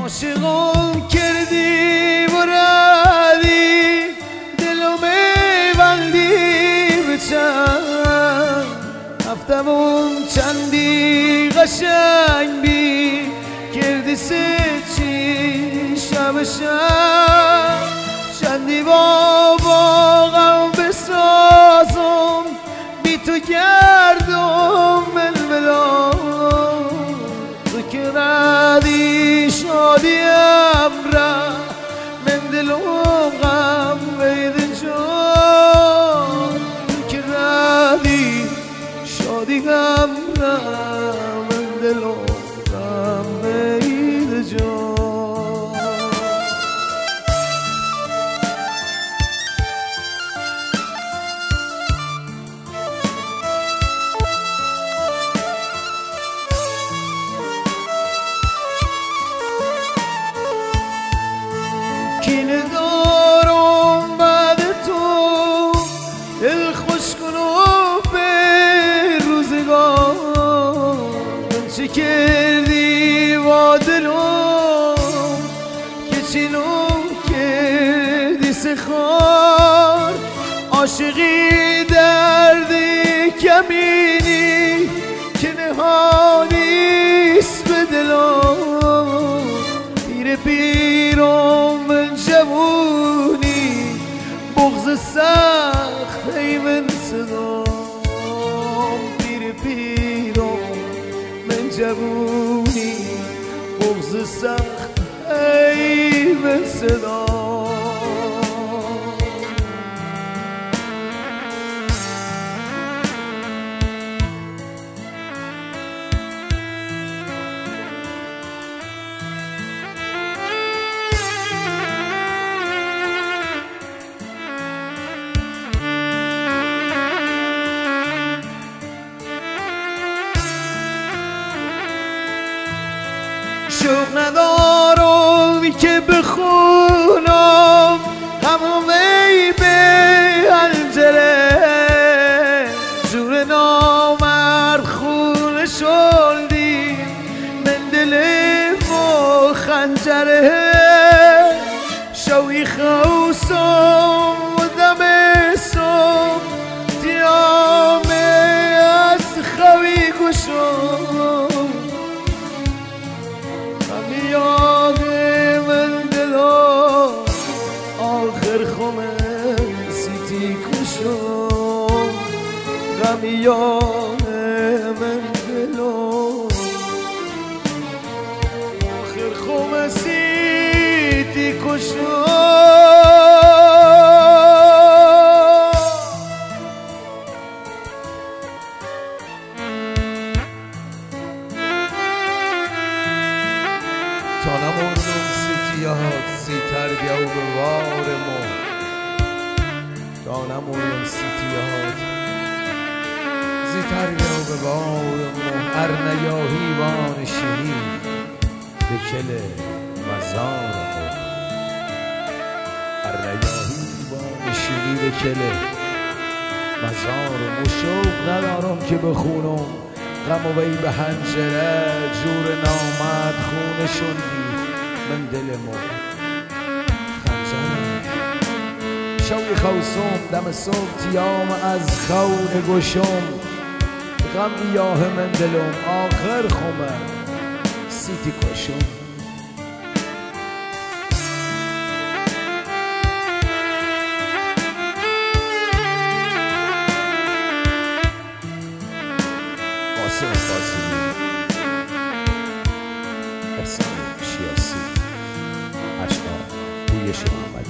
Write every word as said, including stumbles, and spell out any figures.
عاشقم کردی برادی دلو میبندی بچم هفتمون چندی قشنگ بی کردی سچی شب شب چندی بابا غم بسازم بی تو گردم ململا تو که ردی شادیم را من دلم غم بید جان تو که ردی شادیم را من دلم غم بید جان کینه دارم بعد تو دل خوش کنم به روزگار من چه کردی با دلم که چینم کردی سخار عاشقی دردی کمینی که نهانیست به دلم پیر پیرم من جوونی بغض سخت ای من صدام پیر پیرم من جوونی بغض سخت ای من صدام شوق ندارم که بخونم همومی به حنجره جور نامرد خون شلدی من دلم و خنجره شوی خوصم و دمستم دیامه از خوی گوشم یاد من دلو آخر خمه سیتی کشم غم یاد من دلو آخر خمه سیتی کشم تا نموندم سیتیات سیتر بیاو به وار مو تا نموندم سیتیات سیتر بیاو به وار مو هر نیاهی وان شهی به کل مزار مو هر نیاهی وان شهی به کل مزار مو شوق ندارم که بخونم غم و بی به حنجره جور نامد خون شندی من دلمو خنجره شوی خوصم دم صبح تیام از خون گوشم غم ایاه من دلم آخر خمه سیتی کشم قاسم قاسمی احسان شیاسی اشنا بویش محمد